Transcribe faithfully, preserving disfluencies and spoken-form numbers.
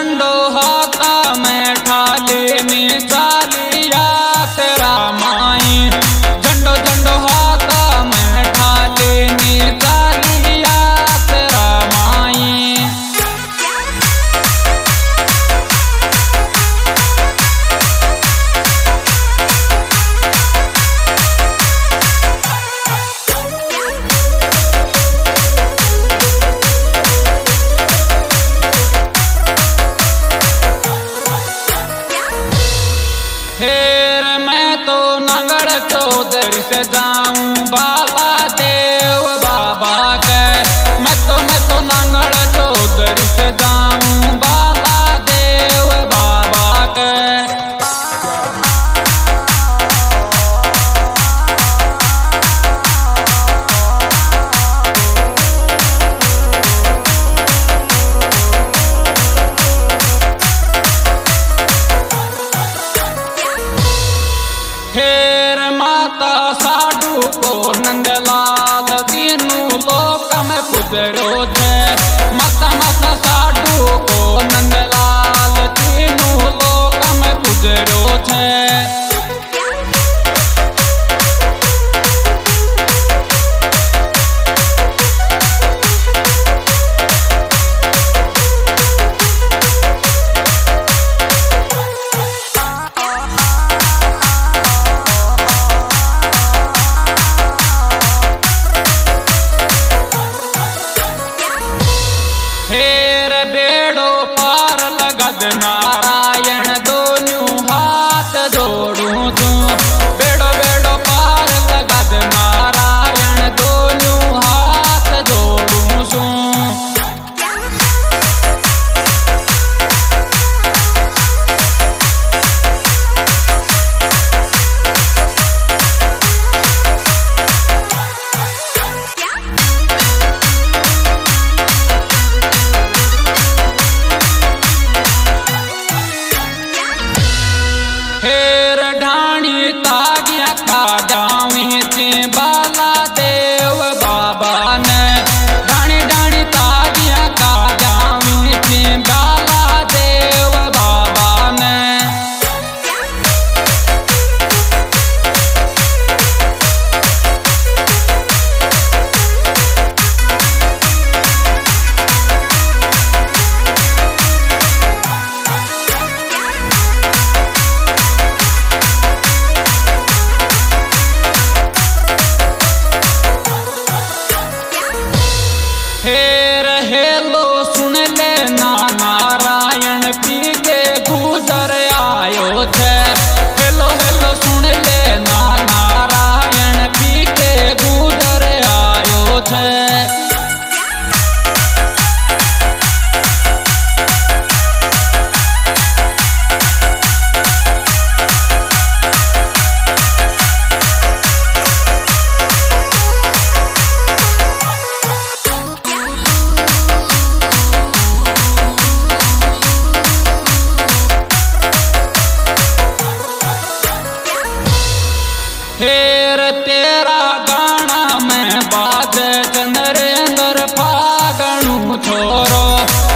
डंडो हाथा में ठाले में चालिया तेरा माई। झंडो झंडो हाथा में ठाले में चालिया तेरा माई। फिर मैं तो नंगड़ चौधरी से जाऊं बाबा देव बाबा के। मैं तो मैं तो नंगड़ चौधरी से जाऊं बाबा देव बाबा के। फिर माता साधु को नंदलाल तीनों लोक में पुजरो थे। माता माता साधु को नंदलाल तीनों लोक में पुजरो थे। फिर बेड़ो पार लगद नारायण दोनों हाथ जोड़ू तू। बेड़ो बेड़ो पार लगद नारायण दोनों हाथ जोड़ू तू। फिर ढाणी तागिया का जावी थी बाला देव बाबा ने। ढाणी ढाणी तागिया का जावी थी बाला देव बाबा ने। फिर हेलो सुन ले ना नारायण पी के गुजर आयो थे। हेलो हेलो सुन ले ना नारायण पी के गुजर आयो थे। फिर तेरा गाना में बाजे नरेंद्र फागणु छोरो।